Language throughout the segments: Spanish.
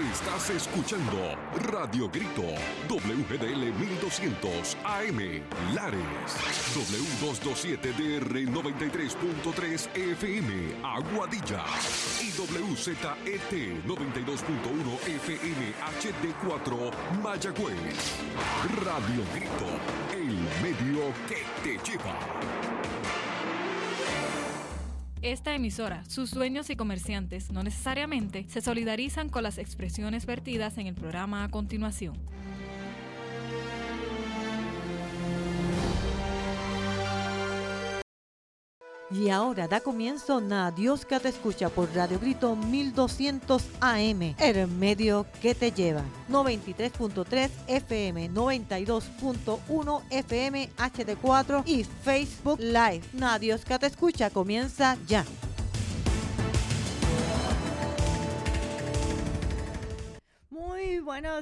Estás escuchando Radio Grito, WGDL 1200 AM, Lares, W227DR 93.3 FM, Aguadilla, y WZET 92.1 FM HD4, Mayagüez. Radio Grito, el medio que te lleva. Esta emisora, sus dueños y comerciantes no necesariamente se solidarizan con las expresiones vertidas en el programa a continuación. Y ahora da comienzo Na Dios que te escucha por Radio Grito 1200 AM, el medio que te lleva. 93.3 FM, 92.1 FM HD4 y Facebook Live. Na Dios que te escucha comienza ya. Muy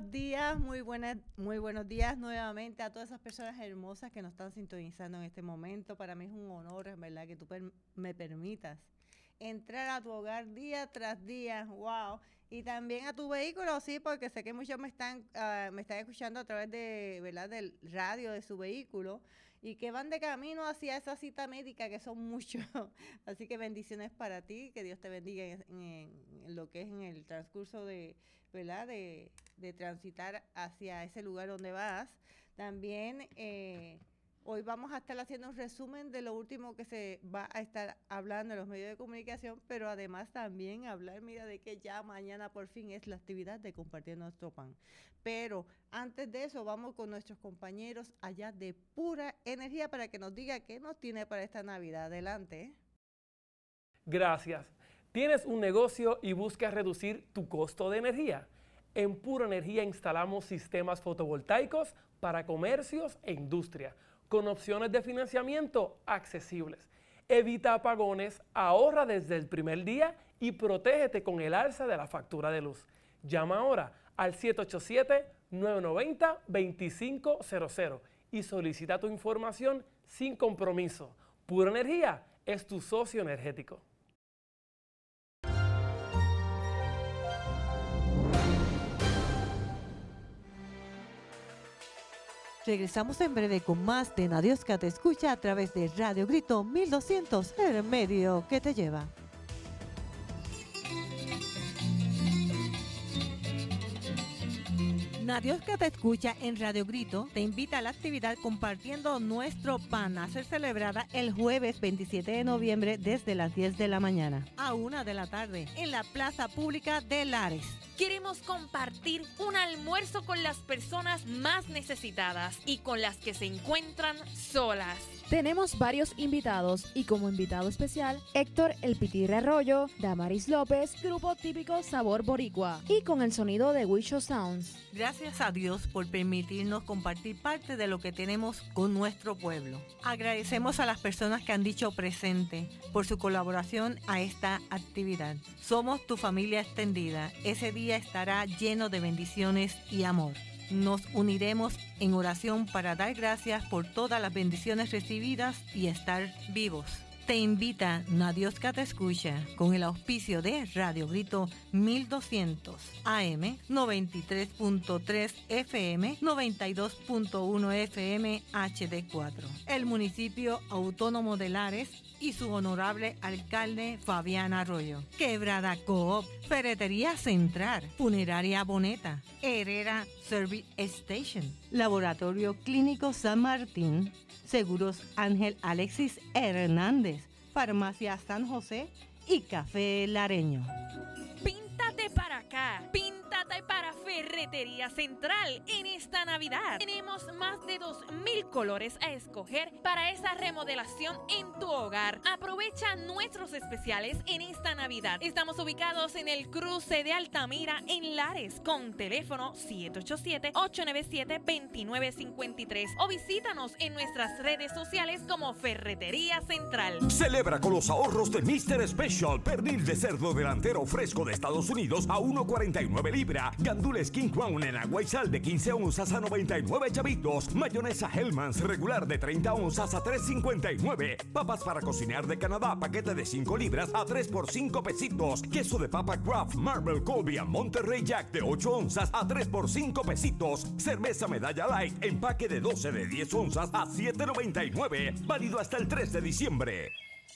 buenos días nuevamente a todas esas personas hermosas que nos están sintonizando en este momento. Para mí es un honor, en verdad, que tú me permitas entrar a tu hogar día tras día, wow, y también a tu vehículo, sí, porque sé que muchos me están escuchando a través de, ¿verdad?, del radio de su vehículo y que van de camino hacia esa cita médica, que son muchos. Así que bendiciones para ti, que Dios te bendiga en lo que es en el transcurso de, ¿verdad?, de transitar hacia ese lugar donde vas. También hoy vamos a estar haciendo un resumen de lo último que se va a estar hablando en los medios de comunicación, pero además también hablar, mira, de que ya mañana por fin es la actividad de compartir nuestro pan. Pero antes de eso, vamos con nuestros compañeros allá de Pura Energía para que nos diga qué nos tiene para esta Navidad. Adelante. Gracias. ¿Tienes un negocio y buscas reducir tu costo de energía? En Pura Energía instalamos sistemas fotovoltaicos para comercios e industria, con opciones de financiamiento accesibles. Evita apagones, ahorra desde el primer día y protégete con el alza de la factura de luz. Llama ahora al 787-990-2500 y solicita tu información sin compromiso. Pura Energía es tu socio energético. Regresamos en breve con más de Na Dios que te escucha a través de Radio Grito 1200, el medio que te lleva. Na Dios que te escucha en Radio Grito te invita a la actividad Compartiendo Nuestro Pan a ser celebrada el jueves 27 de noviembre desde las 10 de la mañana a 1 de la tarde en la Plaza Pública de Lares. Queremos compartir un almuerzo con las personas más necesitadas y con las que se encuentran solas. Tenemos varios invitados y como invitado especial, Héctor El Pitirre Arroyo, Damaris López, grupo típico Sabor Boricua y con el sonido de Wisho Sounds. Gracias a Dios por permitirnos compartir parte de lo que tenemos con nuestro pueblo. Agradecemos a las personas que han dicho presente por su colaboración a esta actividad. Somos tu familia extendida. Ese día estará lleno de bendiciones y amor. Nos uniremos en oración para dar gracias por todas las bendiciones recibidas y estar vivos. Te invita Na Dios que te escucha con el auspicio de Radio Grito 1200 AM, 93.3 FM, 92.1 FM HD4. El municipio autónomo de Lares y su honorable alcalde Fabián Arroyo. Quebrada Coop, Ferretería Central, Funeraria Boneta, Herrera Service Station, Laboratorio Clínico San Martín, Seguros Ángel Alexis Hernández, Farmacia San José y Café Lareño. Píntate para acá, píntate para Ferretería Central en esta Navidad. Tenemos más de 2,000 colores a escoger para esa remodelación en tu hogar. Aprovecha nuestros especiales en esta Navidad. Estamos ubicados en el cruce de Altamira en Lares con teléfono 787-897-2953 o visítanos en nuestras redes sociales como Ferretería Central. Celebra con los ahorros de Mr. Special. Pernil de cerdo delantero fresco de Estados Unidos a $1.49 libra. Gandules Cereales King Crown en agua y sal de 15 onzas a 99 chavitos. Mayonesa Hellmann's regular de 30 onzas a 3.59. Papas para cocinar de Canadá, paquete de 5 libras a 3 por 5 pesitos. Queso de papa Kraft Marble Colby Monterrey Jack de 8 onzas a 3 por 5 pesitos. Cerveza Medalla Light, empaque de 12 de 10 onzas a 7.99. Válido hasta el 3 de diciembre.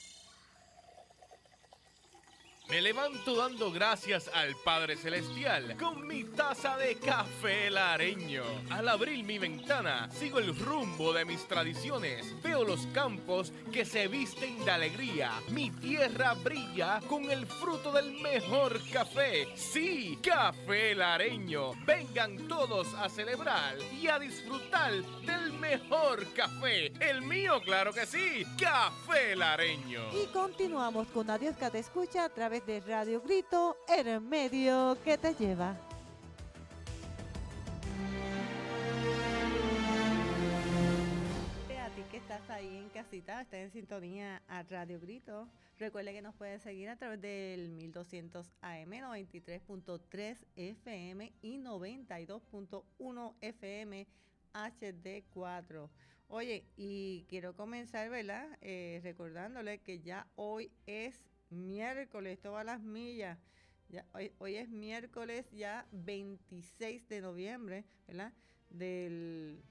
Me levanto dando gracias al Padre Celestial con mi taza de café lareño. Al abrir mi ventana, sigo el rumbo de mis tradiciones. Veo los campos que se visten de alegría. Mi tierra brilla con el fruto del mejor café. Sí, café lareño. Vengan todos a celebrar y a disfrutar del mejor café. El mío, claro que sí, café lareño. Y continuamos con Adiós que te escucha a través de Radio Grito, el medio que te lleva. A ti que estás ahí en casita, estás en sintonía a Radio Grito. Recuerde que nos puedes seguir a través del 1200 AM, 93.3 FM y 92.1 FM HD4. Oye, y quiero comenzar, ¿verdad? Recordándole que ya hoy es miércoles, todas las millas. Ya, hoy es miércoles ya 26 de noviembre, ¿verdad? Del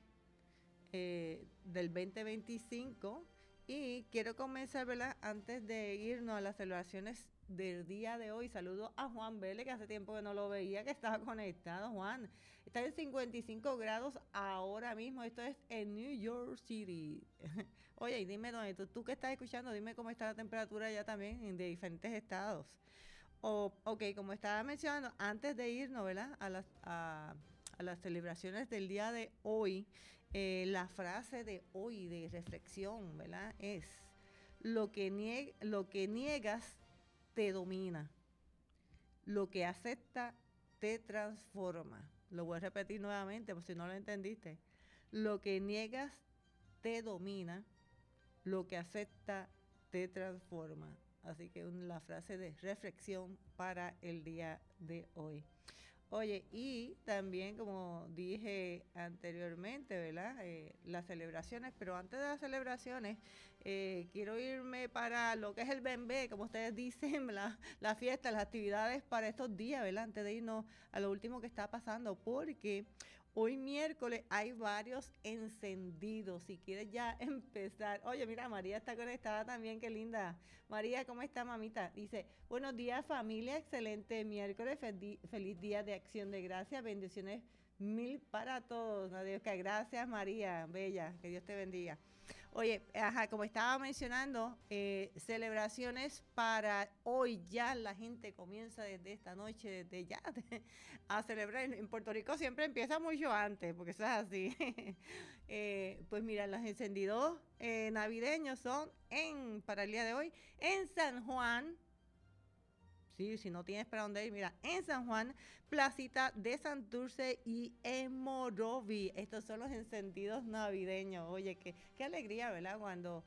2025. Y quiero comenzar, ¿verdad? Antes de irnos a las celebraciones del día de hoy, saludo a Juan Vélez, que hace tiempo que no lo veía, que estaba conectado. Juan, está en 55 grados ahora mismo. Esto es en New York City. Oye, y dime, dónde tú que estás escuchando, dime cómo está la temperatura allá también en de diferentes estados. Ok, como estaba mencionando, antes de irnos, ¿verdad? A las celebraciones del día de hoy, la frase de hoy de reflexión, ¿verdad? Es: lo que niegas te domina, lo que acepta te transforma. Lo voy a repetir nuevamente por si no lo entendiste. Lo que niegas te domina, lo que acepta te transforma. Así que la frase de reflexión para el día de hoy. Oye, y también, como dije anteriormente, ¿verdad? Las celebraciones, pero antes de las celebraciones, quiero irme para lo que es el bembé, como ustedes dicen, la fiesta, las actividades para estos días, ¿verdad? Antes de irnos a lo último que está pasando, porque hoy miércoles hay varios encendidos. Si quieres ya empezar. Oye, mira, María está conectada también, qué linda. María, ¿cómo está, mamita? Dice: buenos días, familia, excelente miércoles, feliz día de Acción de Gracias, bendiciones mil para todos. Adiós, que gracias, María, bella, que Dios te bendiga. Oye, como estaba mencionando, celebraciones para hoy. Ya la gente comienza desde esta noche, desde ya, a celebrar. En Puerto Rico siempre empieza mucho antes, porque eso es así. Pues mira, los encendidos navideños son para el día de hoy en San Juan. Sí, si no tienes para dónde ir, mira, en San Juan, Placita de Santurce y en Morovi. Estos son los encendidos navideños. Oye, qué alegría, ¿verdad? Cuando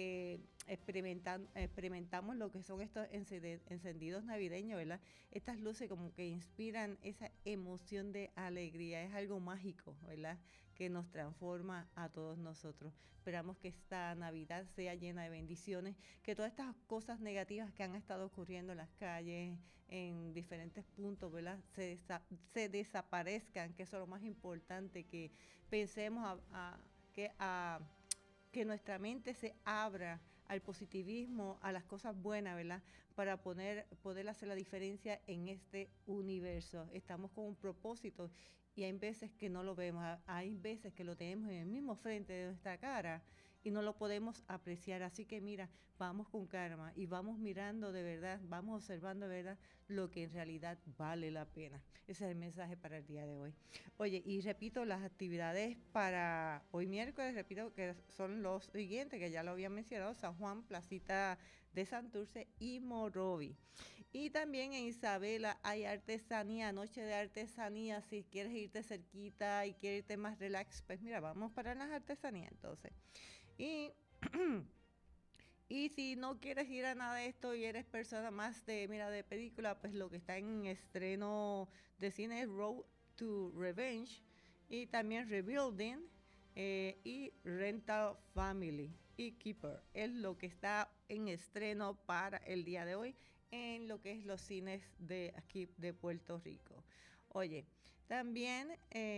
experimentamos lo que son estos encendidos navideños, ¿verdad? Estas luces como que inspiran esa emoción de alegría. Es algo mágico, ¿verdad?, que nos transforma a todos nosotros. Esperamos que esta Navidad sea llena de bendiciones, que todas estas cosas negativas que han estado ocurriendo en las calles, en diferentes puntos, ¿verdad?, se desaparezcan, que eso es lo más importante, que pensemos que nuestra mente se abra al positivismo, a las cosas buenas, ¿verdad?, para poder hacer la diferencia en este universo. Estamos con un propósito y hay veces que no lo vemos, hay veces que lo tenemos en el mismo frente de nuestra cara y no lo podemos apreciar. Así que mira, vamos con calma y vamos mirando de verdad, vamos observando de verdad lo que en realidad vale la pena. Ese es el mensaje para el día de hoy. Oye, y repito, las actividades para hoy miércoles, repito que son los siguientes, que ya lo había mencionado: San Juan, Placita de Santurce y Morovi. Y también en Isabela hay artesanía, noche de artesanía. Si quieres irte cerquita y quieres irte más relax, pues mira, vamos para las artesanías entonces. Y si no quieres ir a nada de esto y eres persona más de película, pues lo que está en estreno de cine es Road to Revenge, y también Rebuilding, y Rental Family y Keeper. Es lo que está en estreno para el día de hoy en lo que es los cines de aquí de Puerto Rico. Oye, también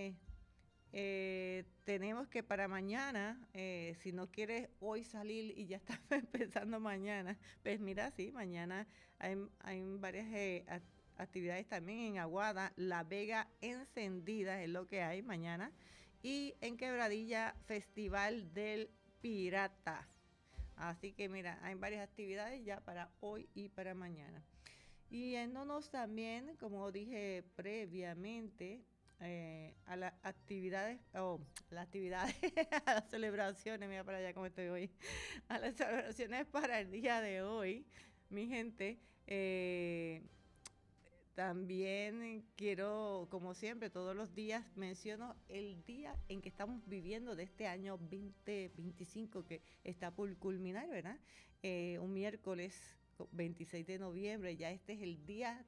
tenemos que para mañana, si no quieres hoy salir y ya estás empezando mañana, pues mira, sí, mañana hay varias actividades también en Aguada. La Vega Encendida es lo que hay mañana. Y en Quebradilla, Festival del Pirata. Así que mira, hay varias actividades ya para hoy y para mañana. Y yéndonos también, como dije previamente, a las actividades, a las celebraciones, mira para allá cómo estoy hoy, a las celebraciones para el día de hoy, mi gente. También quiero, como siempre, todos los días menciono el día en que estamos viviendo de este año 2025 que está por culminar, ¿verdad? Un miércoles 26 de noviembre, ya este es el día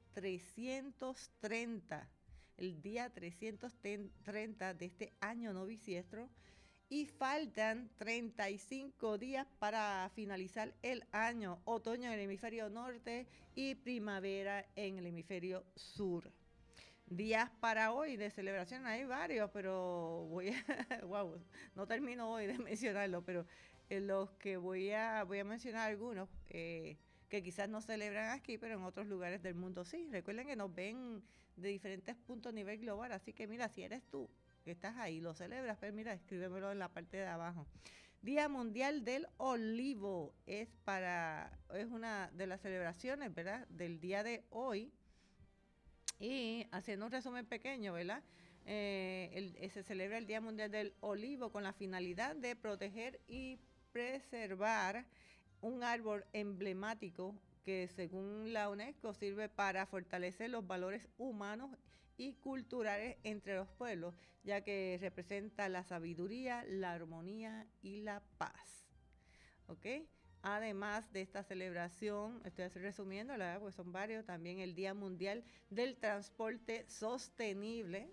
330, el día 330 de este año no bisiestro. Y faltan 35 días para finalizar el año, otoño en el hemisferio norte y primavera en el hemisferio sur. Días para hoy de celebración hay varios, pero wow, no termino hoy de mencionarlo, pero los que voy a mencionar algunos que quizás no celebran aquí, pero en otros lugares del mundo sí. Recuerden que nos ven de diferentes puntos a nivel global, así que mira, si eres tú que estás ahí, lo celebras, pero mira, escríbemelo en la parte de abajo. Día Mundial del Olivo es una de las celebraciones, ¿verdad?, del día de hoy. Y haciendo un resumen pequeño, ¿verdad?, se celebra el Día Mundial del Olivo con la finalidad de proteger y preservar un árbol emblemático que, según la UNESCO, sirve para fortalecer los valores humanos y culturales entre los pueblos, ya que representa la sabiduría, la armonía y la paz. ¿Ok? Además de esta celebración, estoy resumiendo, ¿verdad?, pues son varios, también el Día Mundial del Transporte Sostenible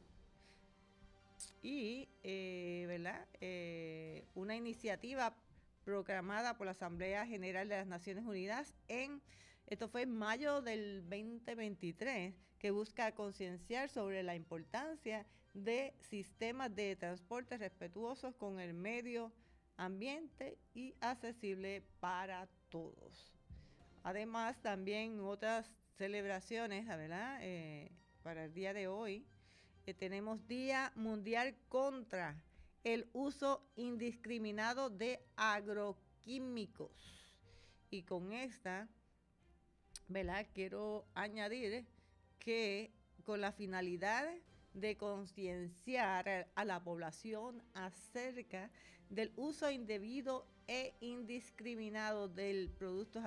y, ¿verdad?, una iniciativa proclamada por la Asamblea General de las Naciones Unidas esto fue en mayo del 2023, que busca concienciar sobre la importancia de sistemas de transporte respetuosos con el medio ambiente y accesible para todos. Además, también otras celebraciones, ¿verdad?, para el día de hoy, tenemos Día Mundial contra el uso indiscriminado de agroquímicos. Y con esta, ¿verdad?, quiero añadir que con la finalidad de concienciar a la población acerca del uso indebido e indiscriminado de productos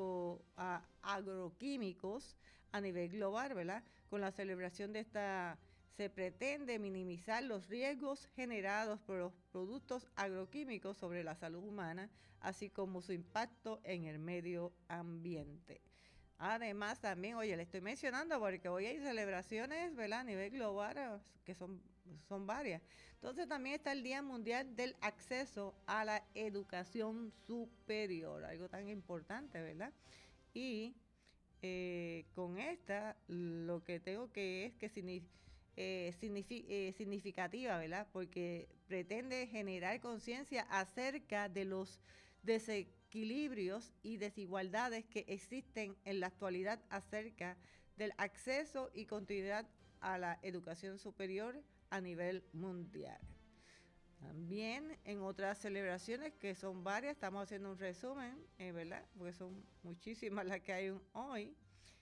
agroquímicos a nivel global, ¿verdad? Con la celebración de esta se pretende minimizar los riesgos generados por los productos agroquímicos sobre la salud humana, así como su impacto en el medio ambiente. Además, también, oye, le estoy mencionando porque hoy hay celebraciones, ¿verdad?, a nivel global, que son varias. Entonces, también está el Día Mundial del Acceso a la Educación Superior, algo tan importante, ¿verdad? Y con esta, lo que tengo que es que significativa, ¿verdad?, porque pretende generar conciencia acerca de los desequilibrios y desigualdades que existen en la actualidad acerca del acceso y continuidad a la educación superior a nivel mundial. También en otras celebraciones, que son varias, estamos haciendo un resumen, ¿verdad?, porque son muchísimas las que hay hoy.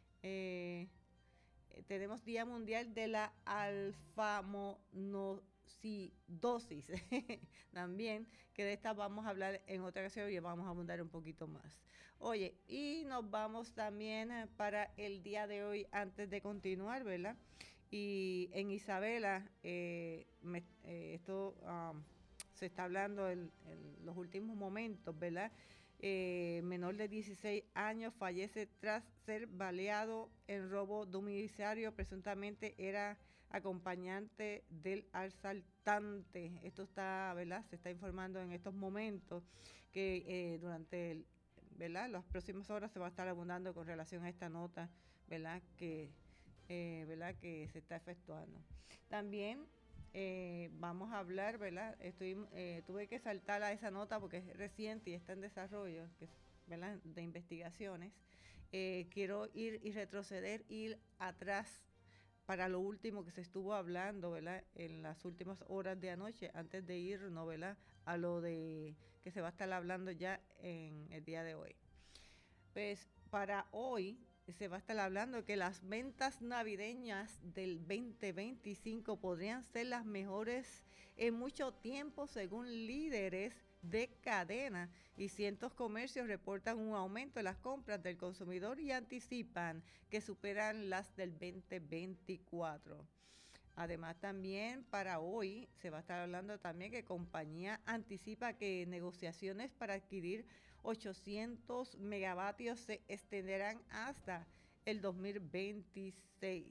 Tenemos Día Mundial de la Alfamonosidosis también, que de esta vamos a hablar en otra ocasión y vamos a abundar un poquito más. Oye, y nos vamos también para el día de hoy, antes de continuar, ¿verdad? Y en Isabela, esto se está hablando en los últimos momentos, ¿verdad? Menor de 16 años fallece tras ser baleado en robo domiciliario. Presuntamente era acompañante del asaltante. Esto está, ¿verdad? Se está informando en estos momentos que durante las próximas horas se va a estar abundando con relación a esta nota, ¿verdad? Que se está efectuando. También vamos a hablar, ¿verdad? Tuve que saltar a esa nota porque es reciente y está en desarrollo, ¿verdad? De investigaciones. Quiero ir y retroceder, ir atrás para lo último que se estuvo hablando, ¿verdad? En las últimas horas de anoche, antes de irnos, ¿verdad? A lo de que se va a estar hablando ya en el día de hoy. Pues para hoy se va a estar hablando que las ventas navideñas del 2025 podrían ser las mejores en mucho tiempo según líderes de cadena, y cientos comercios reportan un aumento en las compras del consumidor y anticipan que superan las del 2024. Además, también para hoy se va a estar hablando también que compañía anticipa que negociaciones para adquirir 800 megavatios se extenderán hasta el 2026.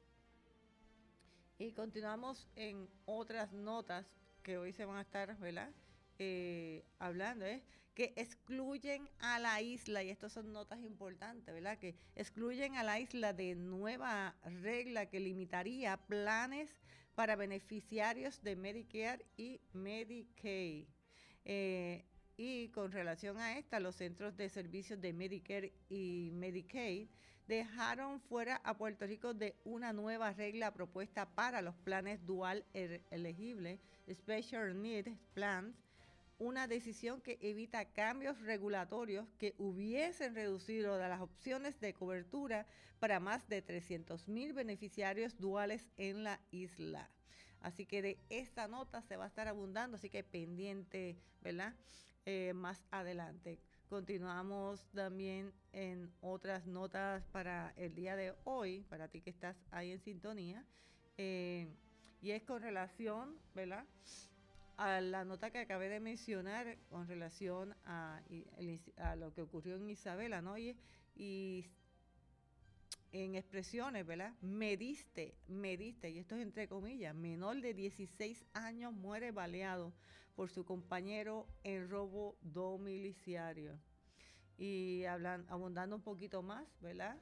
Y continuamos en otras notas que hoy se van a estar, ¿verdad? Hablando, que excluyen a la isla, y estas son notas importantes, ¿verdad? Que excluyen a la isla de nueva regla que limitaría planes para beneficiarios de Medicare y Medicaid. Y con relación a esta, los centros de servicios de Medicare y Medicaid dejaron fuera a Puerto Rico de una nueva regla propuesta para los planes dual elegibles, Special Needs Plans, una decisión que evita cambios regulatorios que hubiesen reducido las opciones de cobertura para más de 300,000 beneficiarios duales en la isla. Así que de esta nota se va a estar abundando, así que pendiente, ¿verdad? Más adelante. Continuamos también en otras notas para el día de hoy, para ti que estás ahí en sintonía, y es con relación, ¿verdad?, a la nota que acabé de mencionar con relación a lo que ocurrió en Isabela, ¿no? Y en expresiones, ¿verdad? Me diste, y esto es entre comillas, menor de 16 años muere baleado por su compañero en robo domiciliario. Y abundando un poquito más, ¿verdad?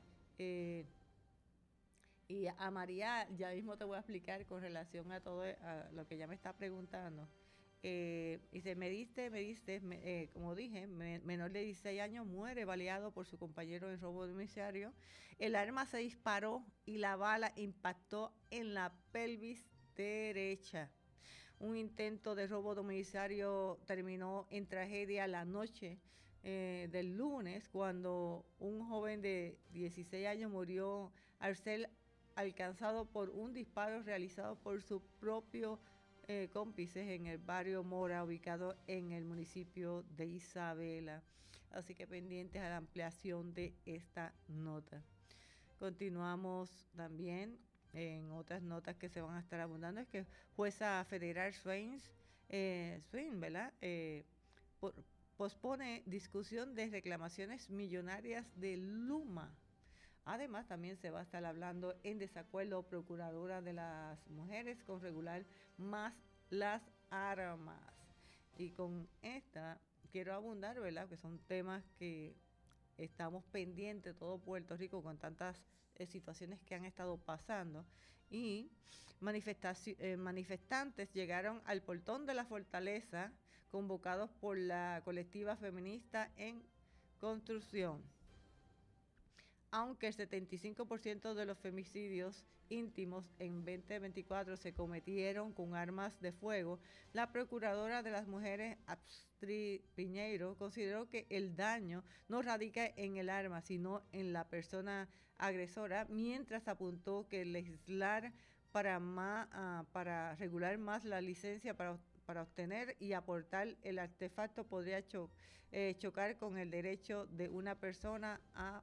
Y a María ya mismo te voy a explicar con relación a todo a lo que ella me está preguntando. Dice, me diste, como dije, menor de 16 años muere baleado por su compañero en robo domiciliario. El arma se disparó y la bala impactó en la pelvis derecha. Un intento de robo domiciliario terminó en tragedia la noche del lunes, cuando un joven de 16 años murió al ser alcanzado por un disparo realizado por su propio cómplices en el barrio Mora, ubicado en el municipio de Isabela. Así que pendientes a la ampliación de esta nota. Continuamos también en otras notas que se van a estar abundando. Es que jueza federal Swain, ¿verdad?, pospone discusión de reclamaciones millonarias de Luma. Además, también se va a estar hablando en desacuerdo procuradora de las mujeres con regular más las armas. Y con esta quiero abundar, ¿verdad?, que son temas que estamos pendientes todo Puerto Rico con tantas situaciones que han estado pasando. Y manifestantes llegaron al portón de la fortaleza convocados por la colectiva feminista en construcción. Aunque el 75% de los femicidios íntimos en 2024 se cometieron con armas de fuego, la procuradora de las mujeres, Astrid Piñeiro, consideró que el daño no radica en el arma, sino en la persona agresora, mientras apuntó que legislar para regular más la licencia para obtener y aportar el artefacto podría chocar con el derecho de una persona a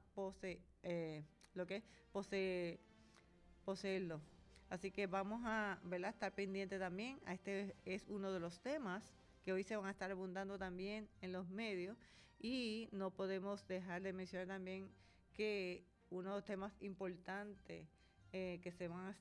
poseerlo. Así que vamos a, ¿verdad?, estar pendiente también. Este es uno de los temas que hoy se van a estar abundando también en los medios, y no podemos dejar de mencionar también que uno de los temas importantes que se van a estar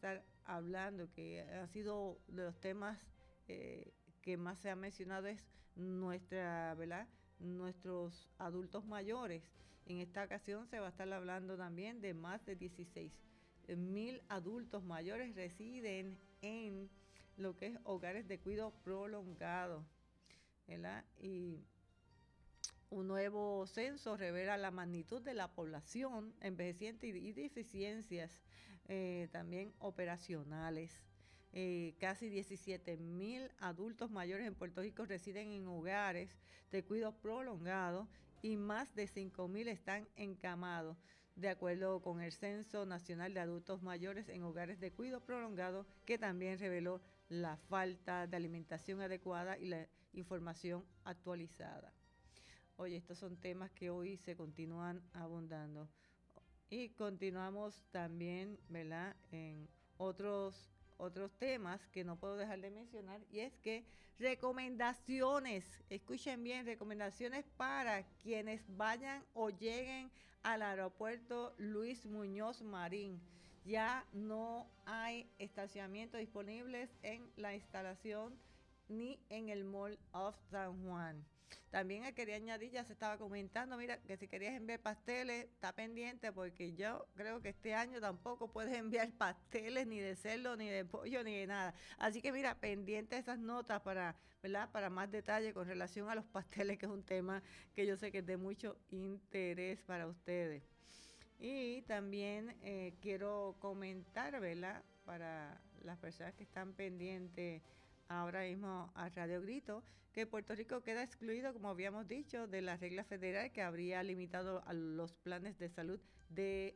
hablando, que ha sido de los temas que más se ha mencionado, es ¿verdad? Nuestros adultos mayores. En esta ocasión se va a estar hablando también de más de 16,000 adultos mayores residen en lo que es hogares de cuidado prolongado, ¿verdad? Y un nuevo censo revela la magnitud de la población envejeciente y deficiencias también operacionales. Casi 17,000 adultos mayores en Puerto Rico residen en hogares de cuidado prolongado y más de 5,000 están encamados, de acuerdo con el Censo Nacional de Adultos Mayores en Hogares de Cuidado Prolongado, que también reveló la falta de alimentación adecuada y la información actualizada. Oye, estos son temas que hoy se continúan abundando. Y continuamos también, ¿verdad?, en otros temas que no puedo dejar de mencionar, y es que recomendaciones, escuchen bien, recomendaciones para quienes vayan o lleguen al aeropuerto Luis Muñoz Marín. Ya no hay estacionamientos disponibles en la instalación ni en el Mall of San Juan. También quería añadir, ya se estaba comentando, mira, que si querías enviar pasteles, está pendiente, porque yo creo que este año tampoco puedes enviar pasteles ni de cerdo, ni de pollo, ni de nada. Así que mira, pendiente esas notas para, ¿verdad?, para más detalle con relación a los pasteles, que es un tema que yo sé que es de mucho interés para ustedes. Y también quiero comentar, ¿verdad?, para las personas que están pendientes ahora mismo a Radio Grito, que Puerto Rico queda excluido, como habíamos dicho, de la regla federal que habría limitado a los planes de salud de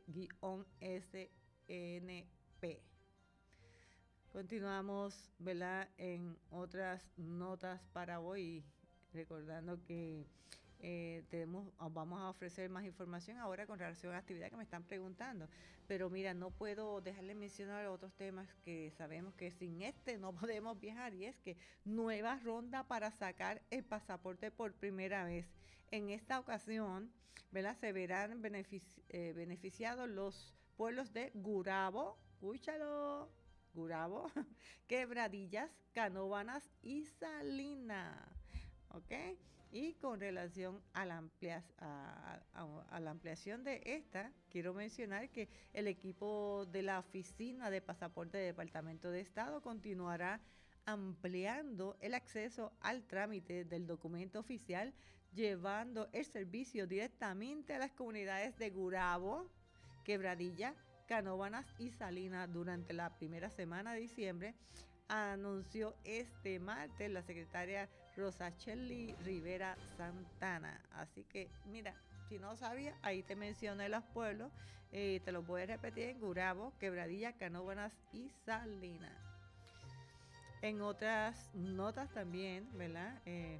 -SNP. Continuamos, ¿verdad?, en otras notas para hoy, recordando que vamos a ofrecer más información ahora con relación a la actividad que me están preguntando. Pero mira, no puedo dejarle mencionar otros temas que sabemos que sin no podemos viajar, y es que nueva ronda para sacar el pasaporte por primera vez. En esta ocasión, ¿verdad?, se verán beneficiados los pueblos de Gurabo, escúchalo, Gurabo, Quebradillas, Canóvanas y Salinas, ¿ok? Y con relación a la ampliación de esta, quiero mencionar que el equipo de la Oficina de Pasaporte del Departamento de Estado continuará ampliando el acceso al trámite del documento oficial, llevando el servicio directamente a las comunidades de Gurabo, Quebradilla, Canóvanas y Salinas durante la primera semana de diciembre, anunció este martes la secretaria Rosachelli Rivera Santana. Así que, mira, si no sabías, ahí te mencioné los pueblos, te los voy a repetir: en Gurabo, Quebradilla, Canóvanas y Salinas. En otras notas también, ¿verdad?,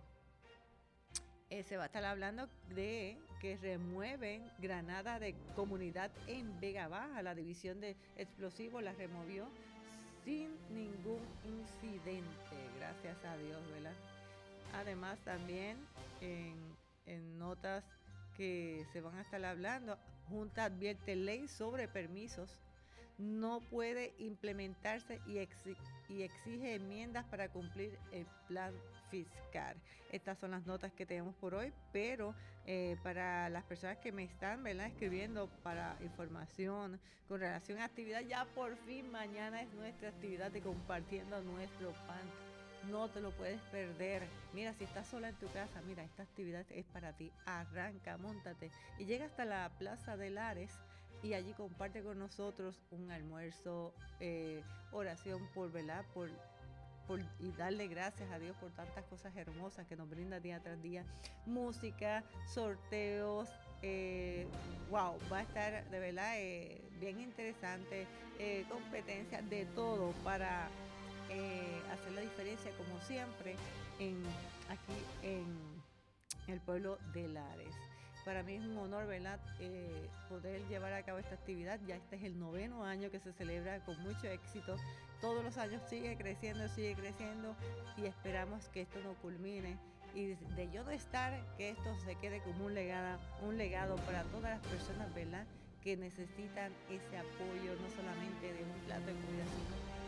se va a estar hablando de que remueven granada de comunidad en Vega Baja. La división de explosivos la removió sin ningún incidente, gracias a Dios, ¿verdad? Además, también en notas que se van a estar hablando, Junta advierte: ley sobre permisos no puede implementarse y exige enmiendas para cumplir el plan fiscal. Estas son las notas que tenemos por hoy, pero para las personas que me están, ¿verdad?, escribiendo para información con relación a actividad, ya por fin mañana es nuestra actividad de Compartiendo Nuestro Pan. No te lo puedes perder. Mira, si estás sola en tu casa, mira, esta actividad es para ti. Arranca, móntate y llega hasta la Plaza de Lares, y allí comparte con nosotros un almuerzo, oración por, ¿verdad?, y darle gracias a Dios por tantas cosas hermosas que nos brinda día tras día. Música, sorteos, wow, va a estar de verdad bien interesante, competencias, de todo para hacer la diferencia, como siempre, aquí en el pueblo de Lares. Para mí es un honor, ¿verdad?, poder llevar a cabo esta actividad. Ya este es el 9º año que se celebra con mucho éxito. Todos los años sigue creciendo y esperamos que esto no culmine. Y de yo no estar, que esto se quede como un legado para todas las personas, ¿verdad?, que necesitan ese apoyo, no solamente de un plato de comida, sino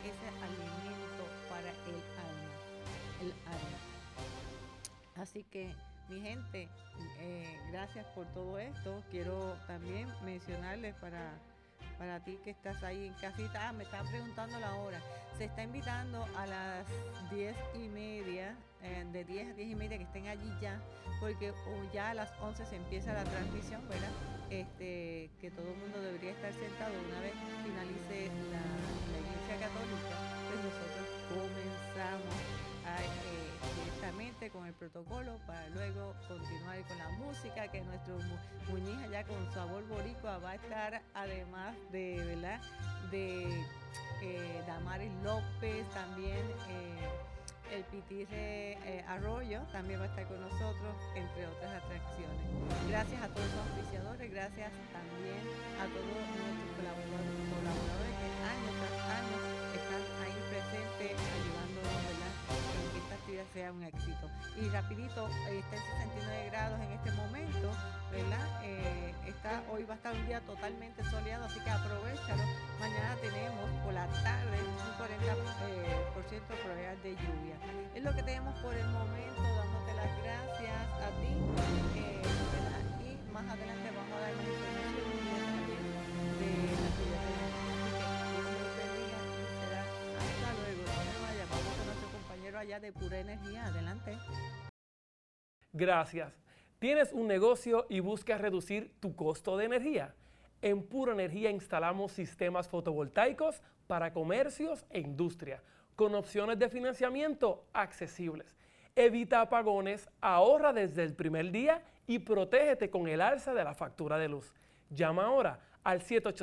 ese alimento para el alma. Así que, mi gente, gracias por todo esto. Quiero también mencionarles para ti que estás ahí en casita. Me estaban preguntando la hora. Se está invitando a las 10:30, de 10 a 10:30 que estén allí ya, porque ya a las 11 se empieza la transmisión, ¿verdad? Que todo el mundo debería estar sentado una vez finalice la Iglesia Católica, pues nosotros comenzamos directamente con el protocolo para luego continuar con la música, que nuestro Muñiz allá con sabor boricua va a estar, además de, ¿verdad?, de Damaris López, también el Pitirre Arroyo también va a estar con nosotros, entre otras atracciones. Gracias a todos los auspiciadores, gracias también a todos nuestros colaboradores que año tras año están ahí presentes ayudándonos, ¿verdad?, en que esta actividad sea un éxito. Y rapidito, está en 69 grados en este momento, ¿verdad? Hoy va a estar un día totalmente soleado, así que aprovechalo. Mañana tenemos por la tarde un 40% de probabilidad de lluvia. Es lo que tenemos por el momento, dándote las gracias a ti, ¿verdad? Y más adelante vamos a dar más información de la actividad. Así que Dios los bendiga y será hasta luego. No me vaya, vamos con nuestro compañero allá de Pura Energía. Adelante. Gracias. ¿Tienes un negocio y buscas reducir tu costo de energía? En Pura Energía instalamos sistemas fotovoltaicos para comercios e industria, con opciones de financiamiento accesibles. Evita apagones, ahorra desde el primer día y protégete con el alza de la factura de luz. Llama ahora al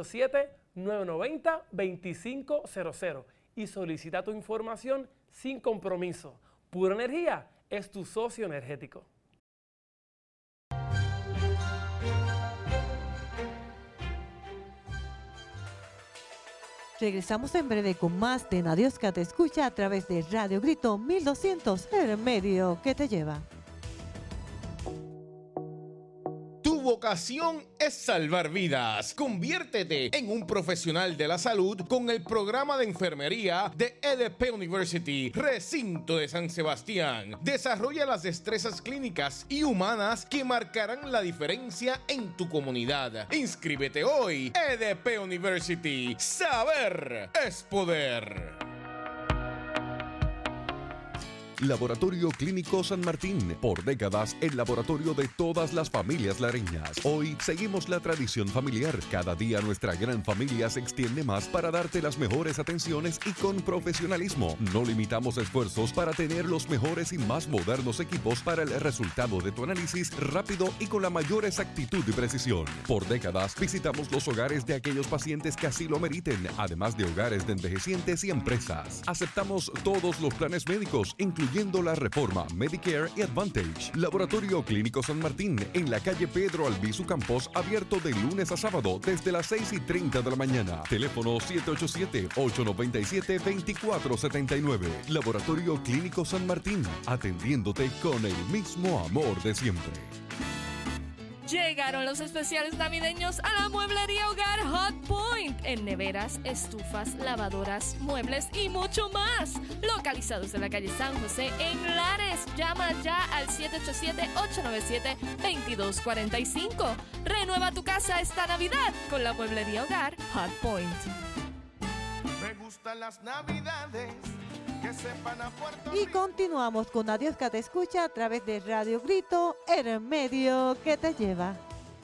787-990-2500 y solicita tu información sin compromiso. Pura Energía es tu socio energético. Regresamos en breve con más de Nadiosca Te Escucha a través de Radio Grito 1200, el medio que te lleva. Tu vocación es salvar vidas. Conviértete en un profesional de la salud con el programa de enfermería de EDP University, Recinto de San Sebastián. Desarrolla las destrezas clínicas y humanas que marcarán la diferencia en tu comunidad. Inscríbete hoy. EDP University. Saber es poder. Laboratorio Clínico San Martín, por décadas el laboratorio de todas las familias lareñas. Hoy seguimos la tradición familiar. Cada día nuestra gran familia se extiende más para darte las mejores atenciones y con profesionalismo. No limitamos esfuerzos para tener los mejores y más modernos equipos para el resultado de tu análisis rápido y con la mayor exactitud y precisión. Por décadas visitamos los hogares de aquellos pacientes que así lo meriten, además de hogares de envejecientes y empresas. Aceptamos todos los planes médicos, incluyendo la Reforma, Medicare y Advantage. Laboratorio Clínico San Martín, en la calle Pedro Albizu Campos, abierto de lunes a sábado desde las 6:30 de la mañana. Teléfono 787-897-2479. Laboratorio Clínico San Martín, atendiéndote con el mismo amor de siempre. Llegaron los especiales navideños a la mueblería Hogar Hot Point. En neveras, estufas, lavadoras, muebles y mucho más. Localizados en la calle San José, en Lares. Llama ya al 787-897-2245. Renueva tu casa esta Navidad con la mueblería Hogar Hot Point. Me gustan las Navidades. Y continuamos con Nadiosca Te Escucha a través de Radio Grito, el medio que te lleva.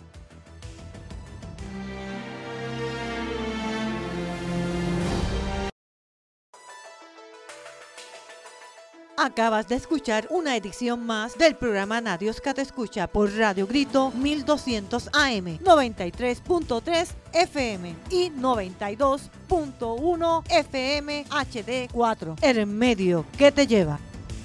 Acabas de escuchar una edición más del programa Nadiosca Te Escucha por Radio Grito 1200 AM, 93.3 FM y 92.1 FM HD4. El medio que te lleva.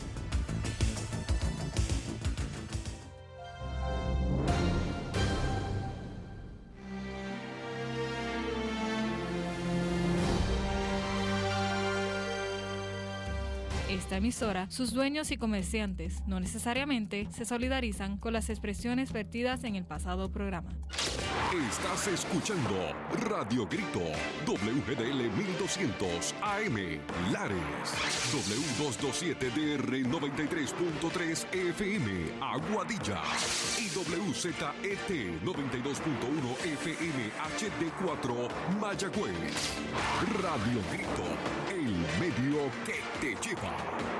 Esta emisora, sus dueños y comerciantes no necesariamente se solidarizan con las expresiones vertidas en el pasado programa. Estás escuchando Radio Grito, WGDL 1200 AM, Lares, W227DR 93.3 FM, Aguadilla, y WZET 92.1 FM HD4, Mayagüez. Radio Grito, el medio que te lleva.